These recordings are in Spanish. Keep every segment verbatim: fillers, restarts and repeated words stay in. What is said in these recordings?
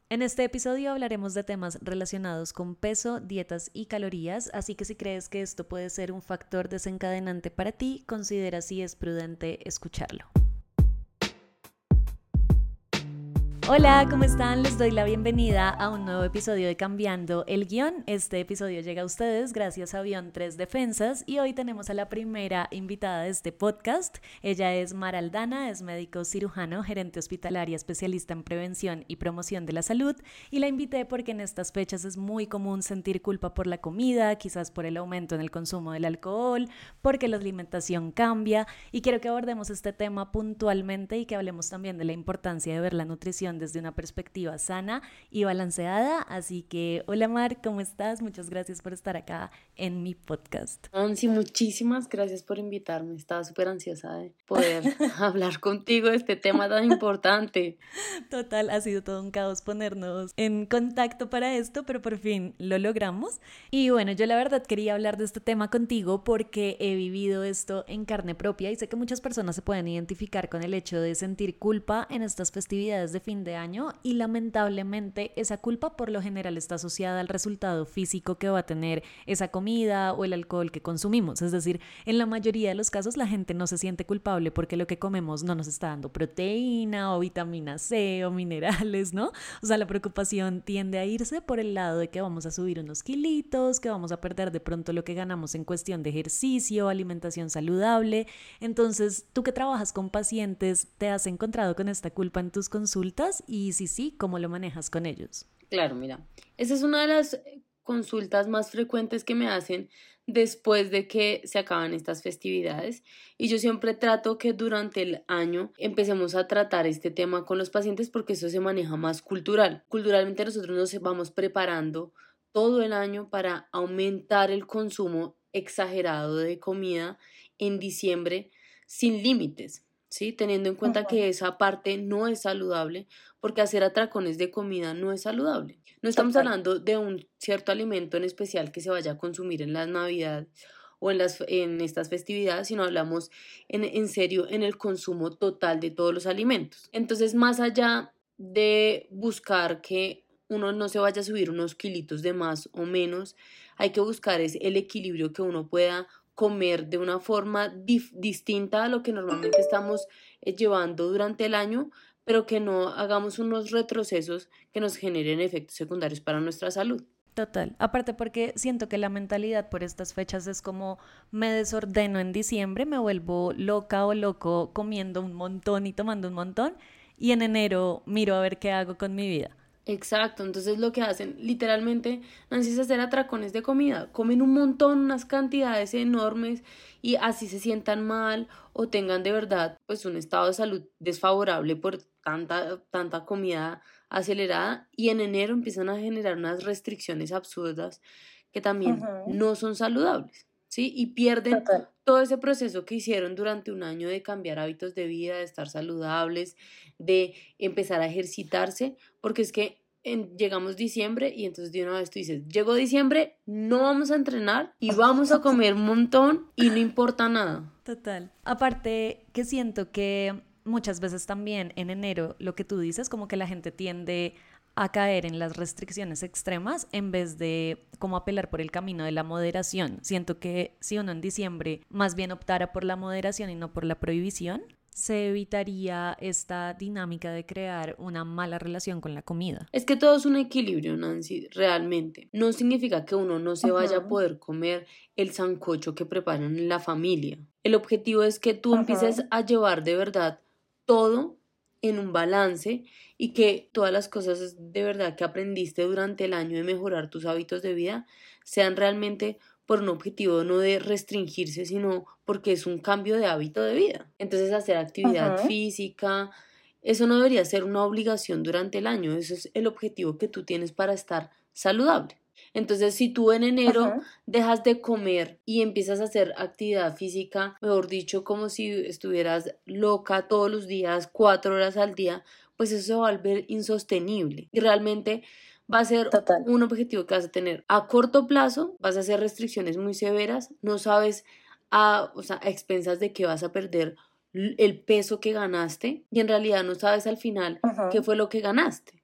En este episodio hablaremos de temas relacionados con peso, dietas y calorías, así que si crees que esto puede ser un factor desencadenante para ti, considera si es prudente escucharlo. Hola, ¿cómo están? Les doy la bienvenida a un nuevo episodio de Cambiando el Guión. Este episodio llega a ustedes gracias a Avión tres Defensas y hoy tenemos a la primera invitada de este podcast. Ella es Mara Aldana, es médico cirujano, gerente hospitalaria, especialista en prevención y promoción de la salud, y la invité porque en estas fechas es muy común sentir culpa por la comida, quizás por el aumento en el consumo del alcohol, porque la alimentación cambia, y quiero que abordemos este tema puntualmente y que hablemos también de la importancia de ver la nutrición desde una perspectiva sana y balanceada. Así que, hola Mar, ¿cómo estás? Muchas gracias por estar acá en mi podcast. Nancy, muchísimas gracias por invitarme. Estaba súper ansiosa de poder hablar contigo de este tema tan importante. Total, ha sido todo un caos ponernos en contacto para esto, pero por fin lo logramos. Y bueno, yo la verdad quería hablar de este tema contigo porque he vivido esto en carne propia y sé que muchas personas se pueden identificar con el hecho de sentir culpa en estas festividades de fin de año, y lamentablemente esa culpa por lo general está asociada al resultado físico que va a tener esa comida o el alcohol que consumimos. Es decir, en la mayoría de los casos la gente no se siente culpable porque lo que comemos no nos está dando proteína o vitamina C o minerales, ¿no? O sea, la preocupación tiende a irse por el lado de que vamos a subir unos kilitos, que vamos a perder de pronto lo que ganamos en cuestión de ejercicio, alimentación saludable. Entonces, tú que trabajas con pacientes, ¿te has encontrado con esta culpa en tus consultas? Y si sí, ¿cómo lo manejas con ellos? Claro, mira, esa es una de las consultas más frecuentes que me hacen después de que se acaban estas festividades, y yo siempre trato que durante el año empecemos a tratar este tema con los pacientes porque eso se maneja más cultural. Culturalmente nosotros nos vamos preparando todo el año para aumentar el consumo exagerado de comida en diciembre sin límites, ¿sí? Teniendo en cuenta uh-huh. que esa parte no es saludable, porque hacer atracones de comida no es saludable. No estamos Total. hablando de un cierto alimento en especial que se vaya a consumir en las Navidades o en, las, en estas festividades, sino hablamos en, en serio en el consumo total de todos los alimentos. Entonces, más allá de buscar que uno no se vaya a subir unos kilitos de más o menos, hay que buscar es el equilibrio, que uno pueda comer de una forma dif- distinta a lo que normalmente estamos eh, llevando durante el año, pero que no hagamos unos retrocesos que nos generen efectos secundarios para nuestra salud. Total, aparte porque siento que la mentalidad por estas fechas es como: me desordeno en diciembre, me vuelvo loca o loco comiendo un montón y tomando un montón, y en enero miro a ver qué hago con mi vida. Exacto, entonces lo que hacen literalmente, Nancy, es hacer atracones de comida, comen un montón, unas cantidades enormes, y así se sientan mal o tengan de verdad pues un estado de salud desfavorable por tanta, tanta comida acelerada, y en enero empiezan a generar unas restricciones absurdas que también uh-huh. no son saludables, ¿sí? Y pierden Total. todo ese proceso que hicieron durante un año de cambiar hábitos de vida, de estar saludables, de empezar a ejercitarse, porque es que en, llegamos diciembre y entonces de una vez tú dices: llegó diciembre, no vamos a entrenar y vamos a comer un montón y no importa nada. Total. Aparte que siento que muchas veces también en enero, lo que tú dices, como que la gente tiende a caer en las restricciones extremas en vez de como apelar por el camino de la moderación. Siento que si uno en diciembre más bien optara por la moderación y no por la prohibición, se evitaría esta dinámica de crear una mala relación con la comida. Es que todo es un equilibrio, Nancy, realmente. No significa que uno no se vaya uh-huh. a poder comer el sancocho que preparan en la familia. El objetivo es que tú uh-huh. empieces a llevar de verdad todo en un balance, y que todas las cosas de verdad que aprendiste durante el año de mejorar tus hábitos de vida sean realmente por un objetivo no de restringirse, sino porque es un cambio de hábito de vida. Entonces, hacer actividad uh-huh. física, eso no debería ser una obligación durante el año, eso es el objetivo que tú tienes para estar saludable. Entonces, si tú en enero uh-huh. dejas de comer y empiezas a hacer actividad física, mejor dicho, como si estuvieras loca todos los días, cuatro horas al día, pues eso se va a volver insostenible. Y realmente va a ser Total. un objetivo que vas a tener a corto plazo, vas a hacer restricciones muy severas, no sabes a, o sea, a expensas de que vas a perder el peso que ganaste, y en realidad no sabes al final uh-huh. qué fue lo que ganaste.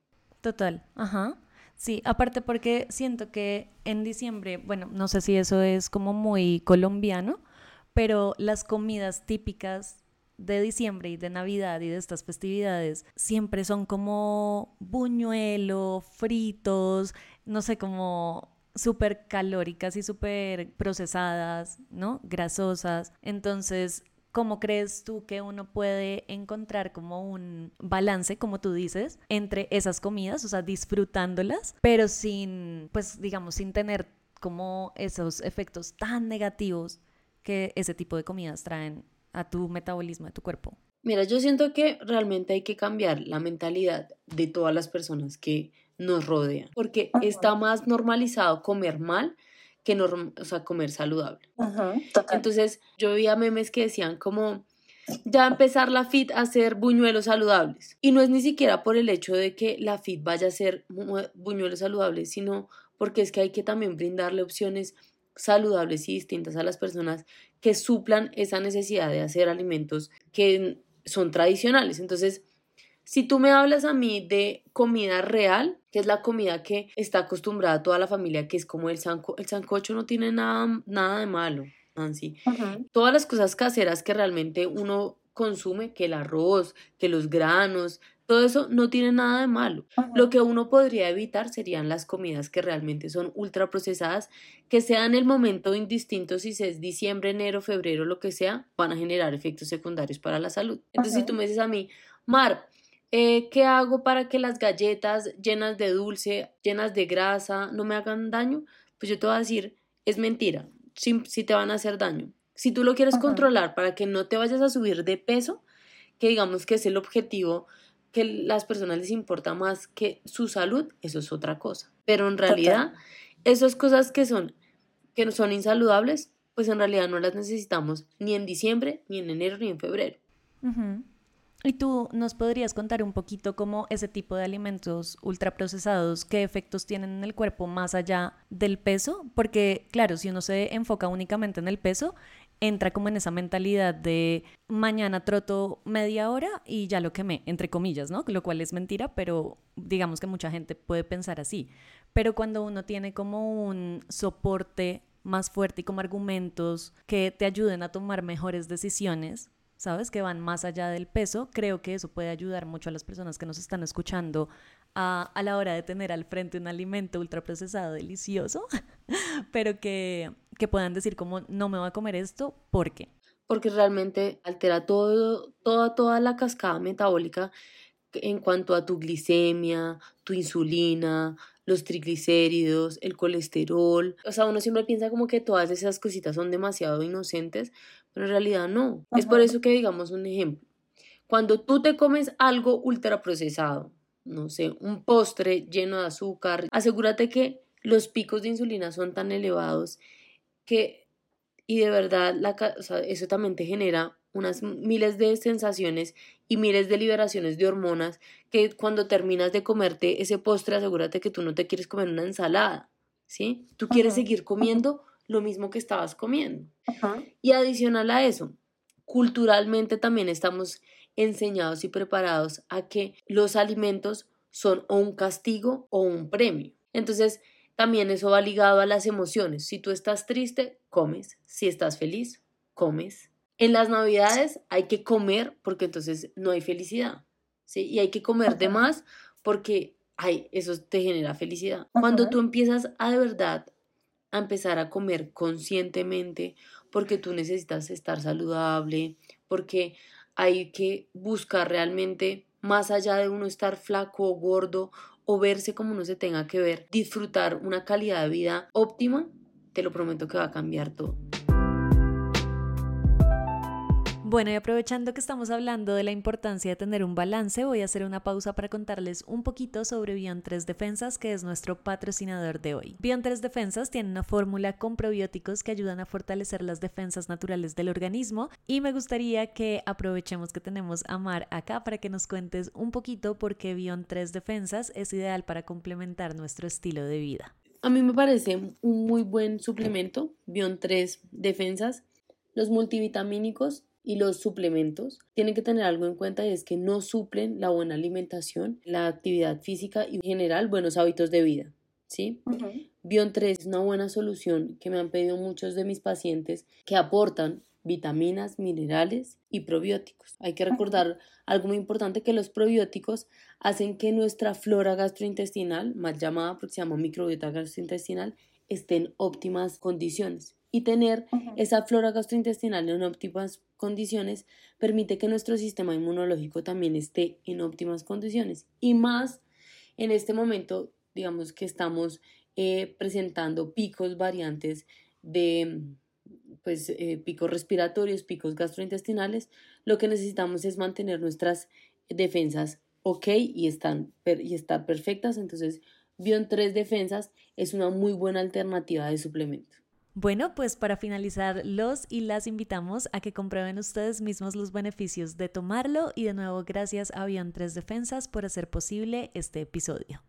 Total, ajá. Sí, aparte porque siento que en diciembre, bueno, no sé si eso es como muy colombiano, pero las comidas típicas de diciembre y de Navidad y de estas festividades siempre son como buñuelo, fritos, no sé, como súper calóricas y súper procesadas, ¿no? Grasosas. Entonces, ¿cómo crees tú que uno puede encontrar como un balance, como tú dices, entre esas comidas, o sea, disfrutándolas, pero sin, pues digamos, sin tener como esos efectos tan negativos que ese tipo de comidas traen a tu metabolismo, a tu cuerpo? Mira, yo siento que realmente hay que cambiar la mentalidad de todas las personas que nos rodean, porque está más normalizado comer mal que norm- o sea, comer saludable. Ajá, total. Entonces, yo veía memes que decían como ya empezar la fit a hacer buñuelos saludables. Y no es ni siquiera por el hecho de que la fit vaya a ser mu- buñuelos saludables, sino porque es que hay que también brindarle opciones saludables y distintas a las personas que suplan esa necesidad de hacer alimentos que son tradicionales. Entonces, si tú me hablas a mí de comida real, que es la comida que está acostumbrada toda la familia, que es como el sanco, el sancocho no tiene nada, nada de malo, Nancy. Uh-huh. Todas las cosas caseras que realmente uno consume, que el arroz, que los granos, todo eso no tiene nada de malo. Uh-huh. Lo que uno podría evitar serían las comidas que realmente son ultraprocesadas, que sean el momento indistinto si es diciembre, enero, febrero, lo que sea, van a generar efectos secundarios para la salud. Entonces, uh-huh, si tú me dices a mí, Mar, eh, ¿qué hago para que las galletas llenas de dulce, llenas de grasa, no me hagan daño? Pues yo te voy a decir, es mentira, si, si te van a hacer daño. Si tú lo quieres, uh-huh, controlar para que no te vayas a subir de peso, que digamos que es el objetivo que las personas les importa más que su salud, eso es otra cosa. Pero en realidad, total, esas cosas que son, que no son insaludables, pues en realidad no las necesitamos ni en diciembre, ni en enero, ni en febrero. Uh-huh. ¿Y tú nos podrías contar un poquito cómo ese tipo de alimentos ultraprocesados, qué efectos tienen en el cuerpo más allá del peso? Porque, claro, si uno se enfoca únicamente en el peso, entra como en esa mentalidad de mañana troto media hora y ya lo quemé, entre comillas, ¿no? Lo cual es mentira, pero digamos que mucha gente puede pensar así. Pero cuando uno tiene como un soporte más fuerte y como argumentos que te ayuden a tomar mejores decisiones, ¿sabes? Que van más allá del peso, creo que eso puede ayudar mucho a las personas que nos están escuchando a, a la hora de tener al frente un alimento ultraprocesado delicioso, pero que, que puedan decir como no me voy a comer esto, ¿por qué? Porque realmente altera todo, toda, toda la cascada metabólica en cuanto a tu glicemia, tu insulina, los triglicéridos, el colesterol. O sea, uno siempre piensa como que todas esas cositas son demasiado inocentes, pero en realidad no. Uh-huh. Es por eso que digamos un ejemplo. Cuando tú te comes algo ultraprocesado, no sé, un postre lleno de azúcar, asegúrate que los picos de insulina son tan elevados que, y de verdad, la, o sea, eso también te genera unas miles de sensaciones y miles de liberaciones de hormonas que cuando terminas de comerte ese postre, asegúrate que tú no te quieres comer una ensalada, ¿sí? Tú quieres uh-huh. seguir comiendo uh-huh. lo mismo que estabas comiendo. Uh-huh. Y adicional a eso, culturalmente también estamos enseñados y preparados a que los alimentos son o un castigo o un premio. Entonces, también eso va ligado a las emociones. Si tú estás triste, comes. Si estás feliz, comes. En las Navidades hay que comer porque entonces no hay felicidad, ¿sí? Y hay que comer de más porque ay, eso te genera felicidad. Uh-huh. Cuando tú empiezas a de verdad a empezar a comer conscientemente porque tú necesitas estar saludable, porque hay que buscar realmente más allá de uno estar flaco o gordo o verse como uno se tenga que ver, disfrutar una calidad de vida óptima, te lo prometo que va a cambiar todo. Bueno, y aprovechando que estamos hablando de la importancia de tener un balance, voy a hacer una pausa para contarles un poquito sobre Bion tres Defensas, que es nuestro patrocinador de hoy. Bion tres Defensas tiene una fórmula con probióticos que ayudan a fortalecer las defensas naturales del organismo y me gustaría que aprovechemos que tenemos a Mar acá para que nos cuentes un poquito por qué Bion tres Defensas es ideal para complementar nuestro estilo de vida. A mí me parece un muy buen suplemento, Bion tres Defensas. Los multivitamínicos y los suplementos tienen que tener algo en cuenta, y es que no suplen la buena alimentación, la actividad física y en general buenos hábitos de vida, ¿sí? Uh-huh. Bion tres es una buena solución que me han pedido muchos de mis pacientes, que aportan vitaminas, minerales y probióticos. Hay que recordar uh-huh. algo muy importante, que los probióticos hacen que nuestra flora gastrointestinal, mal llamada porque se llama microbiota gastrointestinal, esté en óptimas condiciones. Y tener uh-huh. esa flora gastrointestinal en óptimas condiciones permite que nuestro sistema inmunológico también esté en óptimas condiciones. Y más en este momento, digamos que estamos eh, presentando picos variantes de pues, eh, picos respiratorios, picos gastrointestinales. Lo que necesitamos es mantener nuestras defensas ok y, están, y estar perfectas. Entonces, Bion tres Defensas es una muy buena alternativa de suplemento. Bueno, pues para finalizar, los y las invitamos a que comprueben ustedes mismos los beneficios de tomarlo, y de nuevo gracias a Bion tres Defensas por hacer posible este episodio.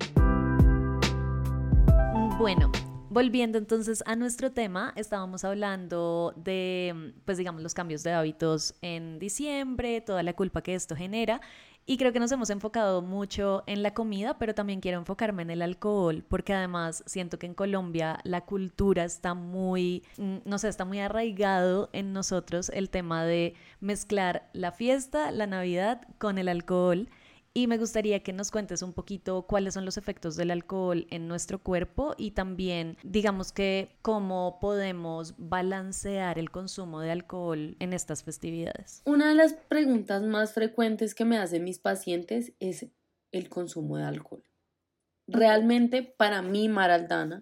Bueno, volviendo entonces a nuestro tema, estábamos hablando de, pues digamos, los cambios de hábitos en diciembre, toda la culpa que esto genera. Y creo que nos hemos enfocado mucho en la comida, pero también quiero enfocarme en el alcohol, porque además siento que en Colombia la cultura está muy, no sé, está muy arraigado en nosotros el tema de mezclar la fiesta, la Navidad con el alcohol. Y me gustaría que nos cuentes un poquito cuáles son los efectos del alcohol en nuestro cuerpo, y también, digamos que, cómo podemos balancear el consumo de alcohol en estas festividades. Una de las preguntas más frecuentes que me hacen mis pacientes es el consumo de alcohol. Realmente, para mí, Mara Aldana,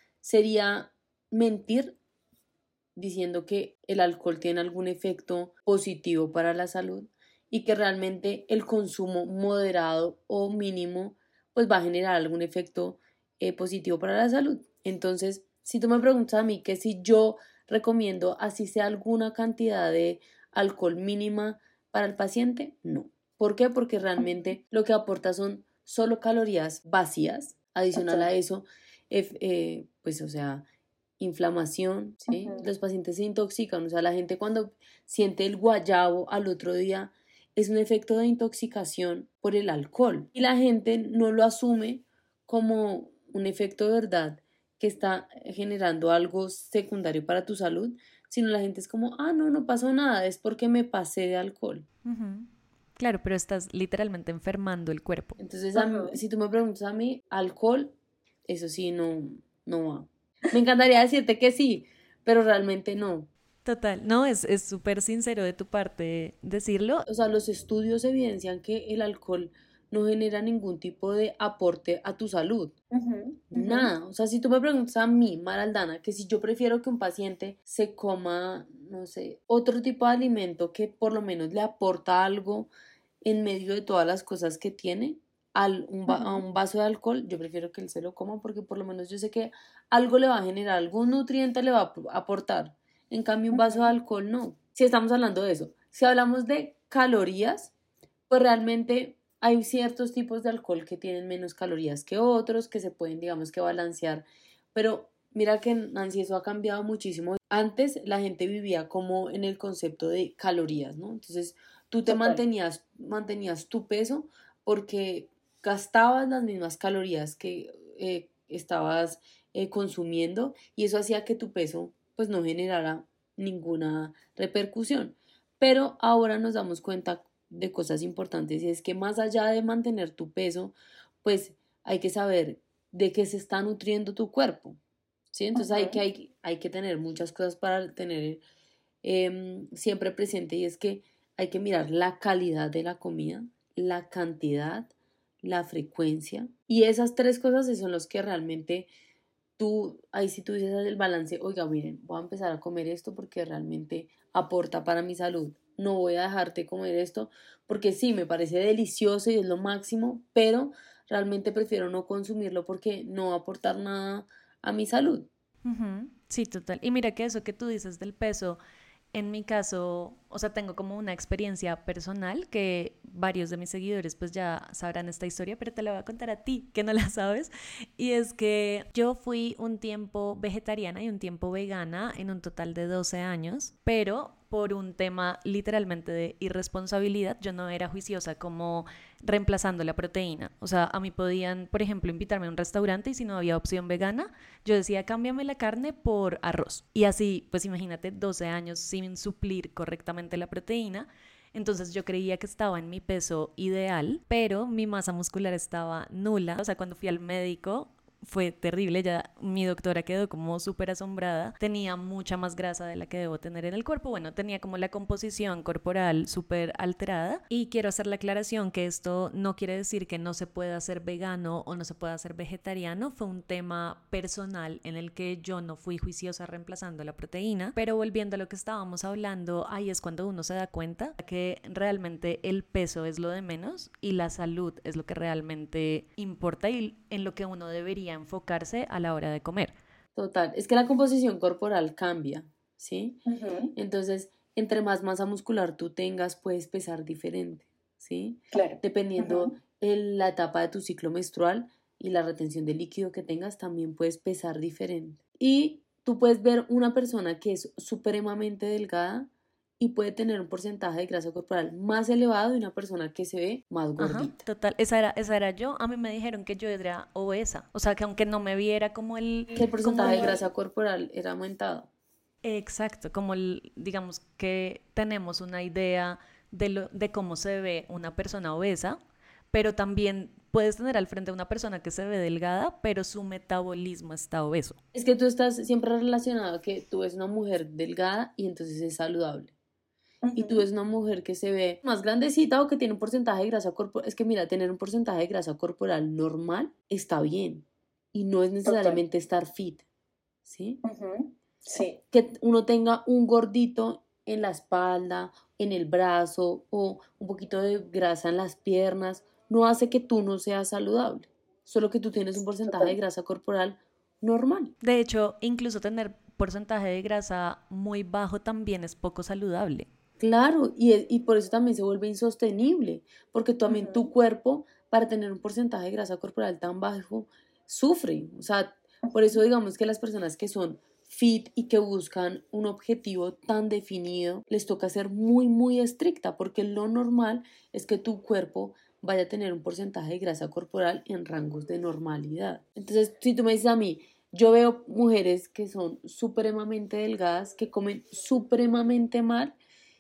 sería mentir diciendo que el alcohol tiene algún efecto positivo para la salud, y que realmente el consumo moderado o mínimo pues va a generar algún efecto eh, positivo para la salud. Entonces, si tú me preguntas a mí que si yo recomiendo así sea alguna cantidad de alcohol mínima para el paciente, no. ¿Por qué? Porque realmente lo que aporta son solo calorías vacías. Adicional a eso, eh, eh, pues o sea, inflamación, ¿sí? Uh-huh. Los pacientes se intoxican, o sea, la gente cuando siente el guayabo al otro día es un efecto de intoxicación por el alcohol, y la gente no lo asume como un efecto de verdad que está generando algo secundario para tu salud, sino la gente es como, ah, no, no pasó nada, es porque me pasé de alcohol. Uh-huh. Claro, pero estás literalmente enfermando el cuerpo. Entonces, a mí, si tú me preguntas a mí, alcohol, eso sí, no, no va. Me encantaría decirte que sí, pero realmente no. Total, no, es es súper sincero de tu parte decirlo. O sea, los estudios evidencian que el alcohol no genera ningún tipo de aporte a tu salud. Uh-huh, uh-huh. Nada. O sea, si tú me preguntas a mí, Mara Aldana, que si yo prefiero que un paciente se coma, no sé, otro tipo de alimento que por lo menos le aporta algo en medio de todas las cosas que tiene, al, un va- uh-huh. a un vaso de alcohol, yo prefiero que él se lo coma, porque por lo menos yo sé que algo le va a generar, algún nutriente le va a aportar. En cambio, un vaso de alcohol no. Si estamos hablando de eso. Si hablamos de calorías, pues realmente hay ciertos tipos de alcohol que tienen menos calorías que otros, que se pueden, digamos, que balancear. Pero mira que, Nancy, eso ha cambiado muchísimo. Antes la gente vivía como en el concepto de calorías, ¿no? Entonces tú te mantenías, mantenías tu peso porque gastabas las mismas calorías que eh, estabas eh, consumiendo, y eso hacía que tu peso pues no generara ninguna repercusión. Pero ahora nos damos cuenta de cosas importantes, y es que más allá de mantener tu peso, pues hay que saber de qué se está nutriendo tu cuerpo, ¿sí? Entonces uh-huh. hay, que, hay, hay que tener muchas cosas para tener eh, siempre presente, y es que hay que mirar la calidad de la comida, la cantidad, la frecuencia, y esas tres cosas son las que realmente tú, ahí si tú dices el balance, oiga, miren, voy a empezar a comer esto porque realmente aporta para mi salud. No voy a dejarte comer esto porque sí, me parece delicioso y es lo máximo, pero realmente prefiero no consumirlo porque no va a aportar nada a mi salud. Uh-huh. Sí, total. Y mira que eso que tú dices del peso, en mi caso, o sea, tengo como una experiencia personal que varios de mis seguidores pues ya sabrán esta historia, pero te la voy a contar a ti, que no la sabes. Y es que yo fui un tiempo vegetariana y un tiempo vegana en un total de doce años, pero por un tema literalmente de irresponsabilidad. Yo no era juiciosa como reemplazando la proteína. O sea, a mí podían, por ejemplo, invitarme a un restaurante y si no había opción vegana, yo decía, cámbiame la carne por arroz. Y así, pues imagínate, doce años sin suplir correctamente la proteína. Entonces yo creía que estaba en mi peso ideal, pero mi masa muscular estaba nula. O sea, cuando fui al médico fue terrible, ya mi doctora quedó como súper asombrada, tenía mucha más grasa de la que debo tener en el cuerpo, bueno, tenía como la composición corporal súper alterada y quiero hacer la aclaración que esto no quiere decir que no se pueda ser vegano o no se pueda ser vegetariano, fue un tema personal en el que yo no fui juiciosa reemplazando la proteína, pero volviendo a lo que estábamos hablando, ahí es cuando uno se da cuenta que realmente el peso es lo de menos y la salud es lo que realmente importa y en lo que uno debería enfocarse a la hora de comer. Total, es que la composición corporal cambia, ¿sí? Uh-huh. Entonces, entre más masa muscular tú tengas, puedes pesar diferente, ¿sí? Claro. Dependiendo Uh-huh. en la etapa de tu ciclo menstrual y la retención de líquido que tengas, también puedes pesar diferente. Y tú puedes ver una persona que es supremamente delgada y puede tener un porcentaje de grasa corporal más elevado de una persona que se ve más gordita. Ajá, total, esa era, esa era yo. A mí me dijeron que yo era obesa, o sea, que aunque no me viera como el... Que el porcentaje como el... de grasa corporal era aumentado. Exacto, como el, digamos que tenemos una idea de, lo, de cómo se ve una persona obesa, pero también puedes tener al frente a una persona que se ve delgada, pero su metabolismo está obeso. Es que tú estás siempre relacionado a que tú ves una mujer delgada y entonces es saludable. Uh-huh. Y tú ves una mujer que se ve más grandecita o que tiene un porcentaje de grasa corporal. Es que mira, tener un porcentaje de grasa corporal normal está bien. Y no es necesariamente okay. Estar fit, ¿sí? Uh-huh. Sí. Que uno tenga un gordito en la espalda, en el brazo o un poquito de grasa en las piernas, no hace que tú no seas saludable. Solo que tú tienes un porcentaje de grasa corporal normal. De hecho, incluso tener porcentaje de grasa muy bajo también es poco saludable. Claro, y, y por eso también se vuelve insostenible, porque también uh-huh. tu cuerpo, para tener un porcentaje de grasa corporal tan bajo, sufre. O sea, por eso digamos que las personas que son fit y que buscan un objetivo tan definido, les toca ser muy, muy estricta, porque lo normal es que tu cuerpo vaya a tener un porcentaje de grasa corporal en rangos de normalidad. Entonces, si tú me dices a mí, yo veo mujeres que son supremamente delgadas, que comen supremamente mal,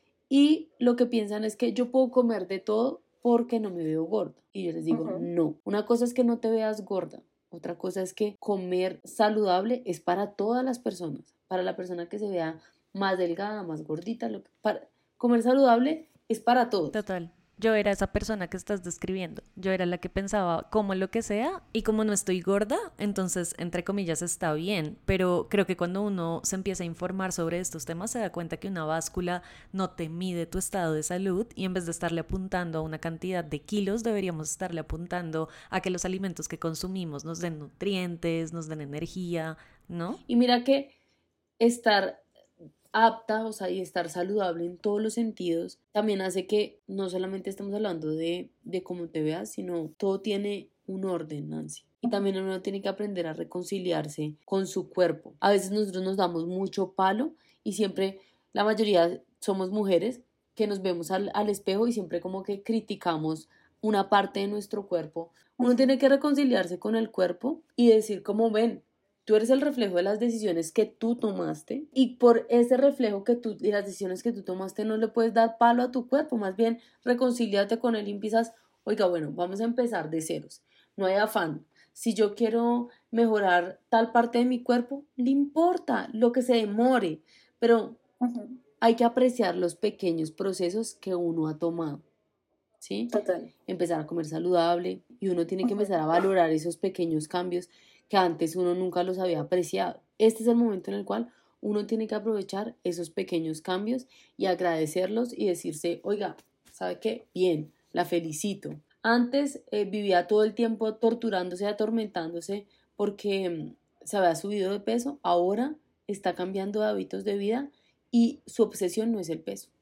y lo que piensan es que yo puedo comer de todo porque no me veo gorda. Y yo les digo, uh-huh. no. Una cosa es que no te veas gorda. Otra cosa es que comer saludable es para todas las personas. Para la persona que se vea más delgada, más gordita. Lo que, para, comer saludable es para todos. Total. Yo era esa persona que estás describiendo. Yo era la que pensaba como lo que sea y como no estoy gorda, entonces entre comillas está bien. Pero creo que cuando uno se empieza a informar sobre estos temas se da cuenta que una báscula no te mide tu estado de salud y en vez de estarle apuntando a una cantidad de kilos deberíamos estarle apuntando a que los alimentos que consumimos nos den nutrientes, nos den energía, ¿no? Y mira que estar apta, o sea, y estar saludable en todos los sentidos, también hace que no solamente estamos hablando de, de cómo te veas, sino todo tiene un orden, Nancy. Y también uno tiene que aprender a reconciliarse con su cuerpo. A veces nosotros nos damos mucho palo y siempre, la mayoría somos mujeres que nos vemos al, al espejo y siempre como que criticamos una parte de nuestro cuerpo. Uno tiene que reconciliarse con el cuerpo y decir como ven, tú eres el reflejo de las decisiones que tú tomaste y por ese reflejo que tú, de las decisiones que tú tomaste no le puedes dar palo a tu cuerpo, más bien reconcíliate con él y empiezas, oiga, bueno, vamos a empezar de ceros, no hay afán. Si yo quiero mejorar tal parte de mi cuerpo, no importa lo que se demore, pero uh-huh. hay que apreciar los pequeños procesos que uno ha tomado, ¿sí? Total. Empezar a comer saludable y uno tiene que empezar a valorar esos pequeños cambios que antes uno nunca los había apreciado. Este es el momento en el cual uno tiene que aprovechar esos pequeños cambios y agradecerlos y decirse, oiga, ¿sabe qué? Bien, la felicito. Antes eh, vivía todo el tiempo torturándose, atormentándose porque um, se había subido de peso. Ahora está cambiando de hábitos de vida y su obsesión no es el peso.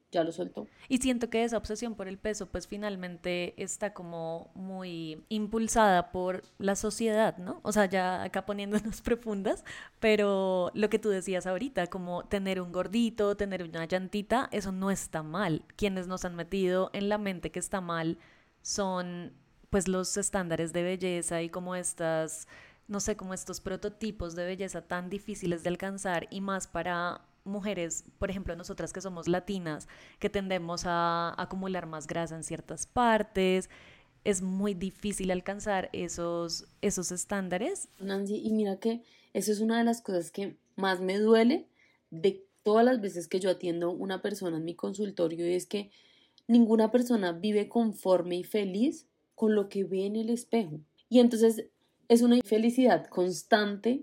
ya lo soltó. Y siento que esa obsesión por el peso pues finalmente está como muy impulsada por la sociedad, ¿no? O sea, ya acá poniéndonos profundas, pero lo que tú decías ahorita, como tener un gordito, tener una llantita, eso no está mal. Quienes nos han metido en la mente que está mal son pues los estándares de belleza y como estas, no sé, como estos prototipos de belleza tan difíciles de alcanzar y más para mujeres, por ejemplo, nosotras que somos latinas, que tendemos a acumular más grasa en ciertas partes, es muy difícil alcanzar esos, esos estándares. Nancy, y mira que eso es una de las cosas que más me duele de todas las veces que yo atiendo a una persona en mi consultorio, y es que ninguna persona vive conforme y feliz con lo que ve en el espejo. Y entonces es una infelicidad constante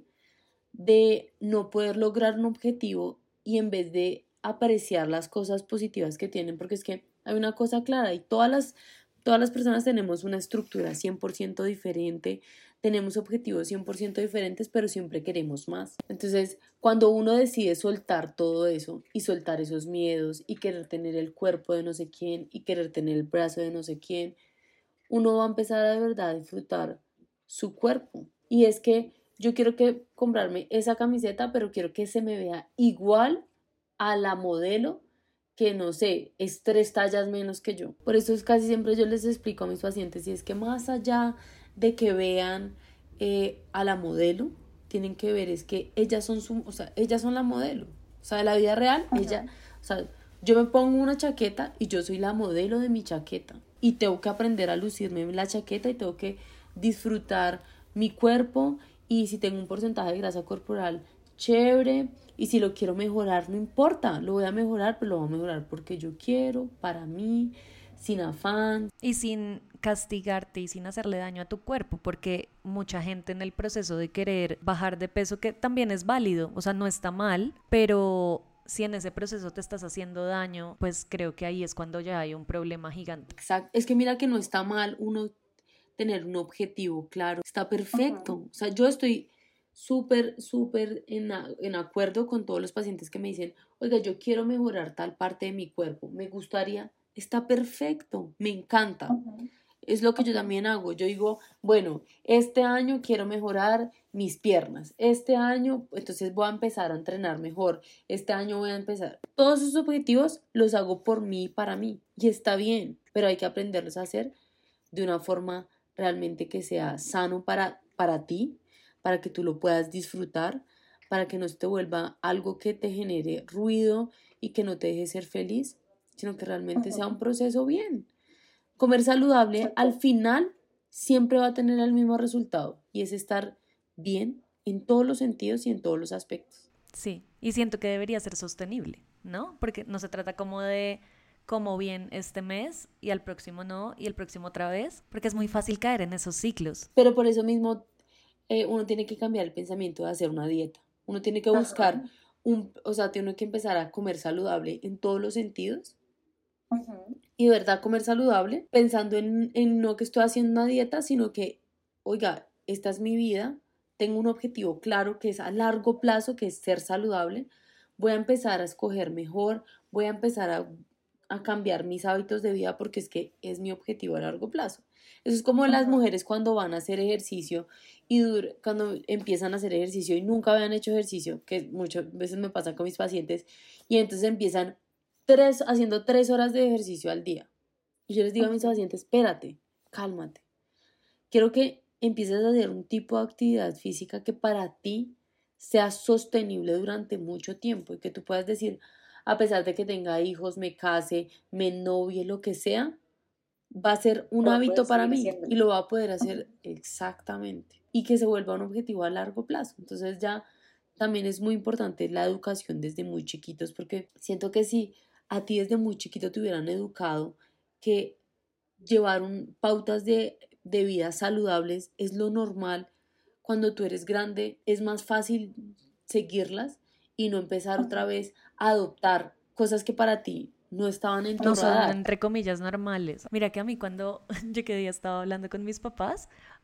de no poder lograr un objetivo y en vez de apreciar las cosas positivas que tienen, porque es que hay una cosa clara y todas las, todas las personas tenemos una estructura cien por ciento diferente, tenemos objetivos cien por ciento diferentes, pero siempre queremos más. Entonces, cuando uno decide soltar todo eso y soltar esos miedos y querer tener el cuerpo de no sé quién y querer tener el brazo de no sé quién, uno va a empezar a de verdad a disfrutar su cuerpo. Y es que yo quiero que comprarme esa camiseta, pero quiero que se me vea igual a la modelo que, no sé, es tres tallas menos que yo. Por eso es casi siempre yo les explico a mis pacientes, y es que más allá de que vean eh, a la modelo, tienen que ver es que ellas son su, o sea, ellas son la modelo. O sea, de la vida real, uh-huh. ella, o sea, yo me pongo una chaqueta y yo soy la modelo de mi chaqueta. Y tengo que aprender a lucirme en la chaqueta y tengo que disfrutar mi cuerpo, y si tengo un porcentaje de grasa corporal, chévere, y si lo quiero mejorar, no importa, lo voy a mejorar, pero lo voy a mejorar porque yo quiero, para mí, sin afán. Y sin castigarte y sin hacerle daño a tu cuerpo, porque mucha gente en el proceso de querer bajar de peso, que también es válido, o sea, no está mal, pero si en ese proceso te estás haciendo daño, pues creo que ahí es cuando ya hay un problema gigante. Exacto, es que mira que no está mal uno tener un objetivo claro, está perfecto. Uh-huh. O sea, yo estoy súper, súper en, en acuerdo con todos los pacientes que me dicen, oiga, yo quiero mejorar tal parte de mi cuerpo, me gustaría, está perfecto, me encanta. Uh-huh. Es lo que yo también hago. Yo digo, bueno, este año quiero mejorar mis piernas, este año, entonces voy a empezar a entrenar mejor, este año voy a empezar. Todos esos objetivos los hago por mí y para mí, y está bien, pero hay que aprenderlos a hacer de una forma realmente que sea sano para, para ti, para que tú lo puedas disfrutar, para que no se te vuelva algo que te genere ruido y que no te deje ser feliz, sino que realmente sea un proceso bien. Comer saludable al final siempre va a tener el mismo resultado, y es estar bien en todos los sentidos y en todos los aspectos. Sí, y siento que debería ser sostenible, ¿no? Porque no se trata como de como bien este mes y al próximo no y el próximo otra vez, porque es muy fácil caer en esos ciclos. Pero por eso mismo eh, uno tiene que cambiar el pensamiento de hacer una dieta. Uno tiene que buscar, un, o sea, tiene que empezar a comer saludable en todos los sentidos. Uh-huh. Y de verdad comer saludable, pensando en, en no que estoy haciendo una dieta, sino que, oiga, esta es mi vida, tengo un objetivo claro que es a largo plazo, que es ser saludable, voy a empezar a escoger mejor, voy a empezar a a cambiar mis hábitos de vida porque es que es mi objetivo a largo plazo. Eso es como las mujeres cuando van a hacer ejercicio y dur- cuando empiezan a hacer ejercicio y nunca habían hecho ejercicio, que muchas veces me pasa con mis pacientes, y entonces empiezan tres, haciendo tres horas de ejercicio al día. Y yo les digo a mis pacientes, espérate, cálmate. Quiero que empieces a hacer un tipo de actividad física que para ti sea sostenible durante mucho tiempo y que tú puedas decir, a pesar de que tenga hijos, me case, me novie, lo que sea, va a ser un hábito para mí y lo va a poder hacer exactamente, y que se vuelva un objetivo a largo plazo. Entonces ya también es muy importante la educación desde muy chiquitos, porque siento que si a ti desde muy chiquito te hubieran educado que llevar un, pautas de, de vida saludables es lo normal, cuando tú eres grande es más fácil seguirlas y no empezar otra vez a adoptar cosas que para ti no estaban en tu no radar. son entre comillas normales. Mira que a mí cuando yo que día estaba hablando con mis papás,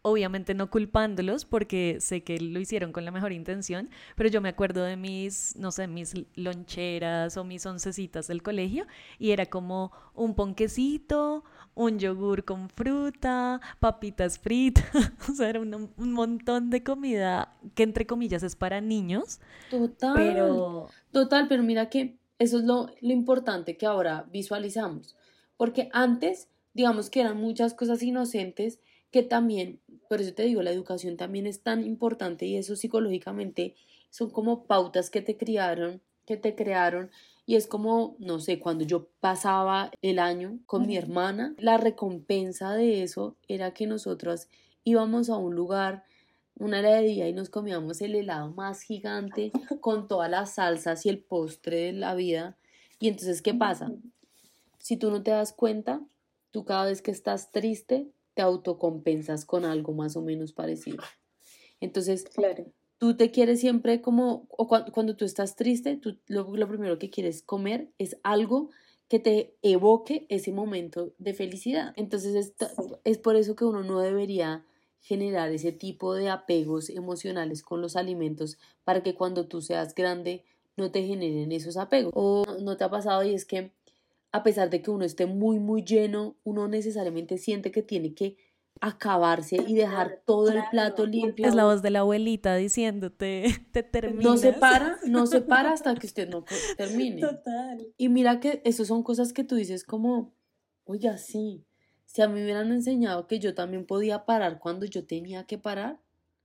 obviamente no culpándolos porque sé que lo hicieron con la mejor intención, pero yo me acuerdo de mis, no sé, mis loncheras o mis oncecitas del colegio y era como un ponquecito, un yogur con fruta, papitas fritas, o sea, era un, un montón de comida que entre comillas es para niños, Total, pero total, pero mira que eso es lo, lo importante que ahora visualizamos, porque antes, digamos que eran muchas cosas inocentes que también, por eso te digo, la educación también es tan importante y eso psicológicamente son como pautas que te criaron, que te crearon y es como, no sé, cuando yo pasaba el año con mi hermana, la recompensa de eso era que nosotros íbamos a un lugar, una heladería y nos comíamos el helado más gigante con todas las salsas y el postre de la vida. Y entonces, ¿qué pasa? Si tú no te das cuenta, tú cada vez que estás triste, te autocompensas con algo más o menos parecido. Entonces, Claro. tú te quieres siempre como, o cua- cuando tú estás triste, tú lo, lo primero que quieres comer es algo que te evoque ese momento de felicidad. Entonces, es, ta- Sí. es por eso que uno no debería generar ese tipo de apegos emocionales con los alimentos para que cuando tú seas grande no te generen esos apegos. O no te ha pasado y es que a pesar de que uno esté muy, muy lleno, uno necesariamente siente que tiene que acabarse y dejar todo el plato Claro. Y el es limpio. la voz de la abuelita diciéndote, te No se terminas. para, no se para hasta que usted no co- termine. Total. Y mira que eso son cosas que tú dices como, oiga, sí, si a mí me hubieran enseñado que yo también podía parar cuando yo tenía que parar,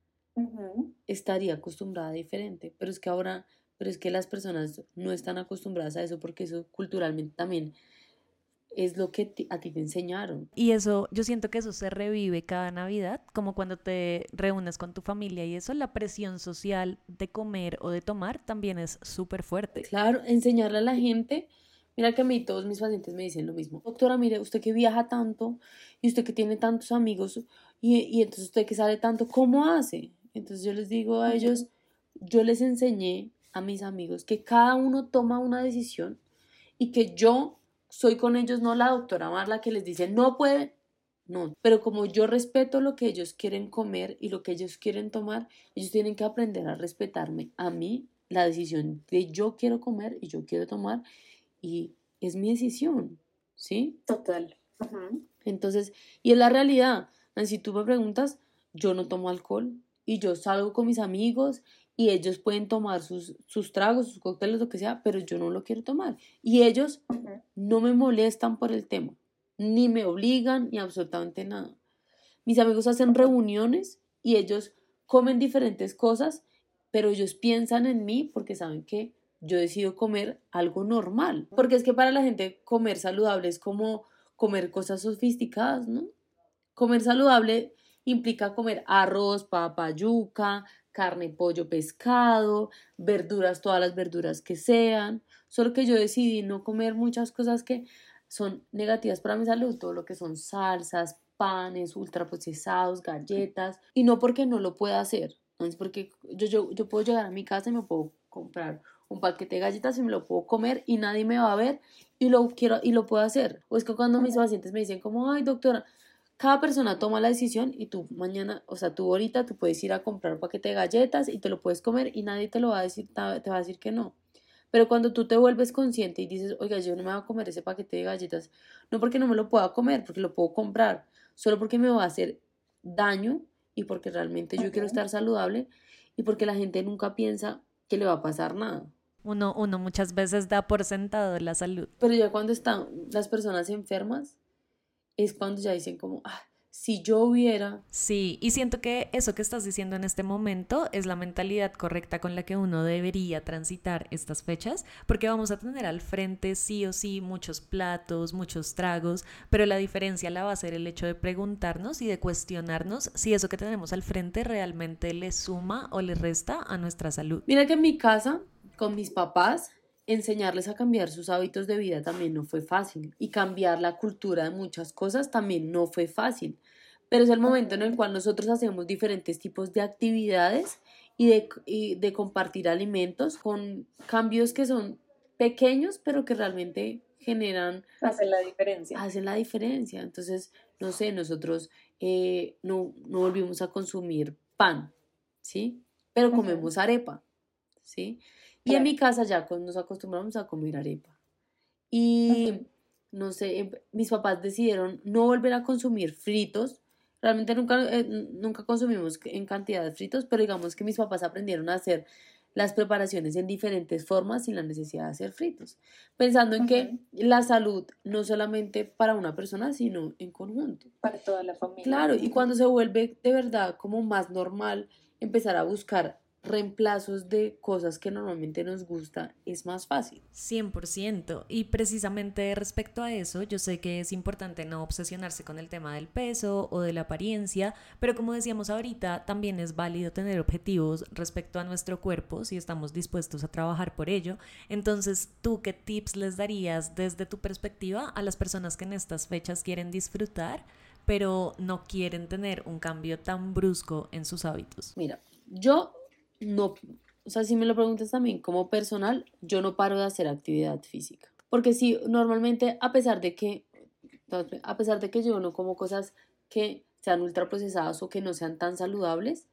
Ujú. estaría acostumbrada diferente. Pero es que ahora, pero es que las personas no están acostumbradas a eso porque eso culturalmente también es lo que ti- a ti te enseñaron. Y eso, yo siento que eso se revive cada Navidad, como cuando te reúnes con tu familia y eso, la presión social de comer o de tomar también es súper fuerte. Claro, enseñarle a la gente. Mira que a mí todos mis pacientes me dicen lo mismo. Doctora, mire, usted que viaja tanto y usted que tiene tantos amigos y, y entonces usted que sale tanto, ¿cómo hace? Entonces yo les digo a ellos, yo les enseñé a mis amigos que cada uno toma una decisión y que yo soy con ellos, no la doctora Marla que les dice, no puede, no, pero como yo respeto lo que ellos quieren comer y lo que ellos quieren tomar, ellos tienen que aprender a respetarme a mí, la decisión de yo quiero comer y yo quiero tomar y es mi decisión, ¿sí? Total. Ujú. Entonces, y es la realidad. Si tú me preguntas, yo no tomo alcohol y yo salgo con mis amigos y ellos pueden tomar sus, sus tragos, sus cócteles, lo que sea, pero yo no lo quiero tomar. Y ellos Ujú. no me molestan por el tema, ni me obligan, ni absolutamente nada. Mis amigos hacen reuniones y ellos comen diferentes cosas, pero ellos piensan en mí porque saben que yo decido comer algo normal. Porque es que para la gente comer saludable es como comer cosas sofisticadas, ¿no? Comer saludable implica comer arroz, papa, yuca, carne, pollo, pescado, verduras, todas las verduras que sean. Solo que yo decidí no comer muchas cosas que son negativas para mi salud, todo lo que son salsas, panes, ultraprocesados, galletas, y no porque no lo pueda hacer, no es porque yo, yo, yo puedo llegar a mi casa y me puedo comprar un paquete de galletas y me lo puedo comer y nadie me va a ver y lo quiero y lo puedo hacer. O es que cuando mis pacientes me dicen como, ay doctora, cada persona toma la decisión y tú mañana, o sea, tú ahorita tú puedes ir a comprar un paquete de galletas y te lo puedes comer y nadie te lo va a decir, te va a decir que no. Pero cuando tú te vuelves consciente y dices, oiga, yo no me voy a comer ese paquete de galletas, no porque no me lo pueda comer, porque lo puedo comprar, solo porque me va a hacer daño y porque realmente yo quiero Ujú. estar saludable y porque la gente nunca piensa que le va a pasar nada. Uno, uno muchas veces da por sentado la salud. Pero ya cuando están las personas enfermas, es cuando ya dicen como, ah, si yo hubiera. Sí, y siento que eso que estás diciendo en este momento es la mentalidad correcta con la que uno debería transitar estas fechas, porque vamos a tener al frente sí o sí muchos platos, muchos tragos, pero la diferencia la va a ser el hecho de preguntarnos y de cuestionarnos si eso que tenemos al frente realmente le suma o le resta a nuestra salud. Mira que en mi casa, con mis papás, enseñarles a cambiar sus hábitos de vida también no fue fácil y cambiar la cultura de muchas cosas también no fue fácil. Pero es el momento en el cual nosotros hacemos diferentes tipos de actividades y de, y de compartir alimentos con cambios que son pequeños, pero que realmente generan Hace la diferencia. hacen la diferencia. Entonces, no sé, nosotros eh, no, no volvimos a consumir pan, ¿sí? Pero comemos uh-huh. arepa, ¿sí? Y claro. En mi casa ya nos acostumbramos a comer arepa. Y, uh-huh. no sé, mis papás decidieron no volver a consumir fritos. Realmente nunca, eh, nunca consumimos en cantidad de fritos, pero digamos que mis papás aprendieron a hacer las preparaciones en diferentes formas sin la necesidad de hacer fritos, pensando en uh-huh. que la salud no solamente para una persona, sino en conjunto. Para toda la familia. Claro, y cuando se vuelve de verdad como más normal empezar a buscar reemplazos de cosas que normalmente nos gusta, es más fácil. cien por ciento. Y precisamente respecto a eso, yo sé que es importante no obsesionarse con el tema del peso o de la apariencia, pero como decíamos ahorita, también es válido tener objetivos respecto a nuestro cuerpo si estamos dispuestos a trabajar por ello. Entonces, ¿tú qué tips les darías desde tu perspectiva a las personas que en estas fechas quieren disfrutar, pero no quieren tener un cambio tan brusco en sus hábitos? Mira, yo no, o sea, si me lo preguntas también como personal, yo no paro de hacer actividad física, porque sí, normalmente a pesar de que a pesar de que yo no como cosas que sean ultraprocesadas o que no sean tan saludables,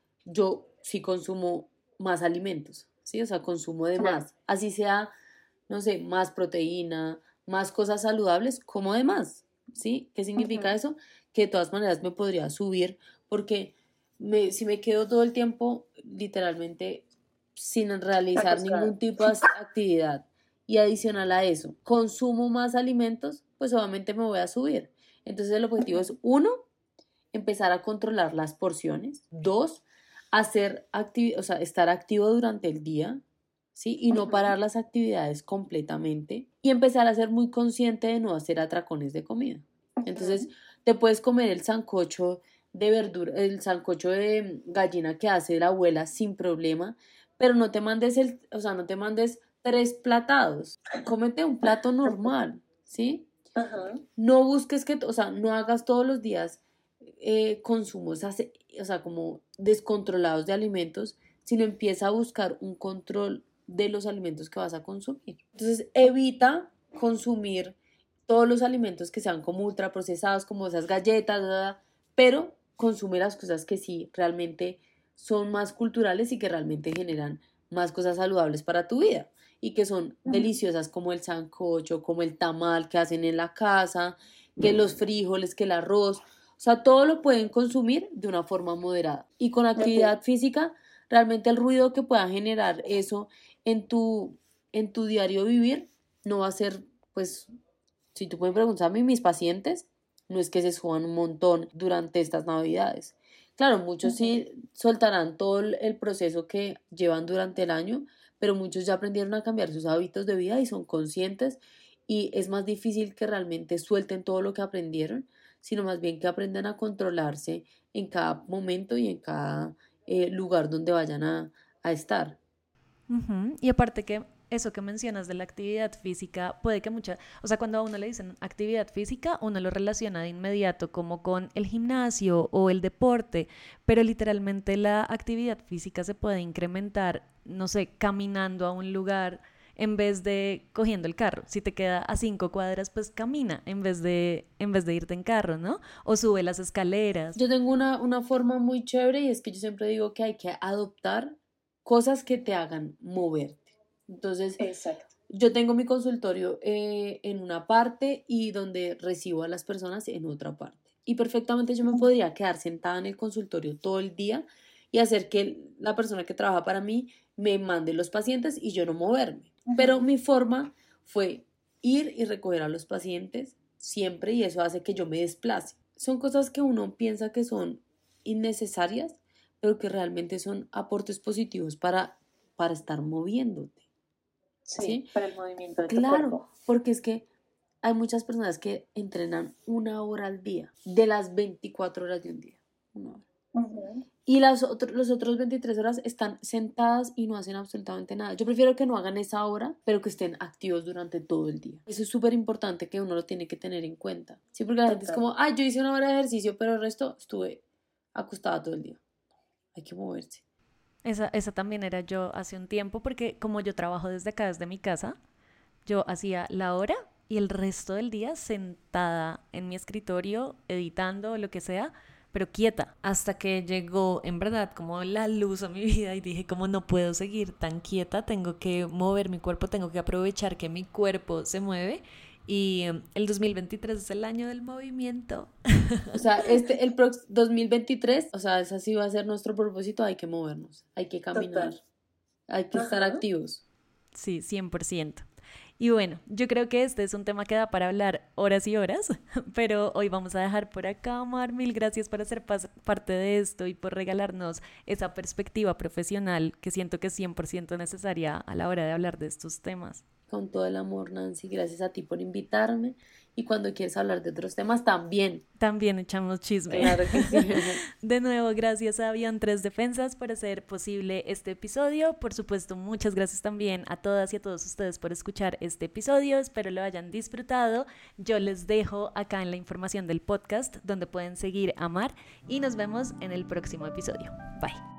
yo sí consumo más alimentos, ¿sí? O sea, consumo de más, así sea, no sé, más proteína, más cosas saludables, como de más, ¿sí? ¿Qué significa uh-huh. eso? Que de todas maneras me podría subir, porque Me, si me quedo todo el tiempo literalmente sin realizar ningún tipo de actividad y adicional a eso consumo más alimentos, pues obviamente me voy a subir. Entonces el objetivo es, uno, empezar a controlar las porciones. Dos, hacer activi- o sea, estar activo durante el día, ¿sí? Y no parar las actividades completamente, y empezar a ser muy consciente de no hacer atracones de comida. Entonces te puedes comer el sancocho de verdura, el sancocho de gallina que hace la abuela sin problema, pero no te mandes el, o sea, no te mandes tres platados, cómete un plato normal, ¿sí? Uh-huh. No busques que, o sea, no hagas todos los días eh, consumos, o sea, como descontrolados de alimentos, sino empieza a buscar un control de los alimentos que vas a consumir. Entonces, evita consumir todos los alimentos que sean como ultraprocesados, como esas galletas, bla, bla, pero consume las cosas que sí realmente son más culturales y que realmente generan más cosas saludables para tu vida y que son mm. deliciosas, como el sancocho, como el tamal que hacen en la casa, que los frijoles, que el arroz, o sea, todo lo pueden consumir de una forma moderada. Y con actividad okay. física, realmente el ruido que pueda generar eso en tu, en tu diario vivir no va a ser, pues, si tú puedes preguntar a mí, mis pacientes, no es que se suban un montón durante estas navidades. Claro, muchos sí soltarán todo el proceso que llevan durante el año, pero muchos ya aprendieron a cambiar sus hábitos de vida y son conscientes, y es más difícil que realmente suelten todo lo que aprendieron, sino más bien que aprendan a controlarse en cada momento y en cada eh, lugar donde vayan a, a estar. Uh-huh. Y aparte que eso que mencionas de la actividad física, puede que mucha, o sea, cuando a uno le dicen actividad física, uno lo relaciona de inmediato como con el gimnasio o el deporte, pero literalmente la actividad física se puede incrementar, no sé, caminando a un lugar en vez de cogiendo el carro. Si te queda a cinco cuadras, pues camina en vez de, en vez de irte en carro, ¿no? O sube las escaleras. Yo tengo una, una forma muy chévere, y es que yo siempre digo que hay que adoptar cosas que te hagan moverte. Entonces, exacto. Yo tengo mi consultorio eh, en una parte y donde recibo a las personas en otra parte. Y perfectamente yo me podría quedar sentada en el consultorio todo el día y hacer que la persona que trabaja para mí me mande los pacientes y yo no moverme. Uh-huh. Pero mi forma fue ir y recoger a los pacientes siempre, y eso hace que yo me desplace. Son cosas que uno piensa que son innecesarias, pero que realmente son aportes positivos para, para estar moviéndote. Sí, ¿sí? Para el movimiento de claro, tu cuerpo. Porque es que hay muchas personas que entrenan una hora al día, de las veinticuatro horas de un día, una hora. Uh-huh. Y las otro, los otros veintitrés horas están sentadas y no hacen absolutamente nada. Yo prefiero que no hagan esa hora, pero que estén activos durante todo el día. Eso es súper importante, que uno lo tiene que tener en cuenta. Sí, porque la Total. gente es como, ah, yo hice una hora de ejercicio, pero el resto estuve acostada todo el día. Hay que moverse. Esa, esa también era yo hace un tiempo, porque como yo trabajo desde acá, desde mi casa, yo hacía la hora y el resto del día sentada en mi escritorio, editando o lo que sea, pero quieta, hasta que llegó en verdad como la luz a mi vida y dije como no puedo seguir tan quieta, tengo que mover mi cuerpo, tengo que aprovechar que mi cuerpo se mueve. Y el dos mil veintitrés es el año del movimiento. O sea, este, el dos mil veintitrés, o sea, ese sí va a ser nuestro propósito, hay que movernos, hay que caminar, total, hay que estar activos. Sí, cien por ciento. Y bueno, yo creo que este es un tema que da para hablar horas y horas, pero hoy vamos a dejar por acá, Mar. Mil gracias por hacer parte de esto y por regalarnos esa perspectiva profesional que siento que es cien por ciento necesaria a la hora de hablar de estos temas. Con todo el amor, Nancy, gracias a ti por invitarme, y cuando quieres hablar de otros temas también. También echamos chisme. Claro que sí. De nuevo, gracias a Avión tres Defensas por hacer posible este episodio. Por supuesto, muchas gracias también a todas y a todos ustedes por escuchar este episodio. Espero lo hayan disfrutado. Yo les dejo acá en la información del podcast donde pueden seguir a Mar y nos vemos en el próximo episodio. Bye.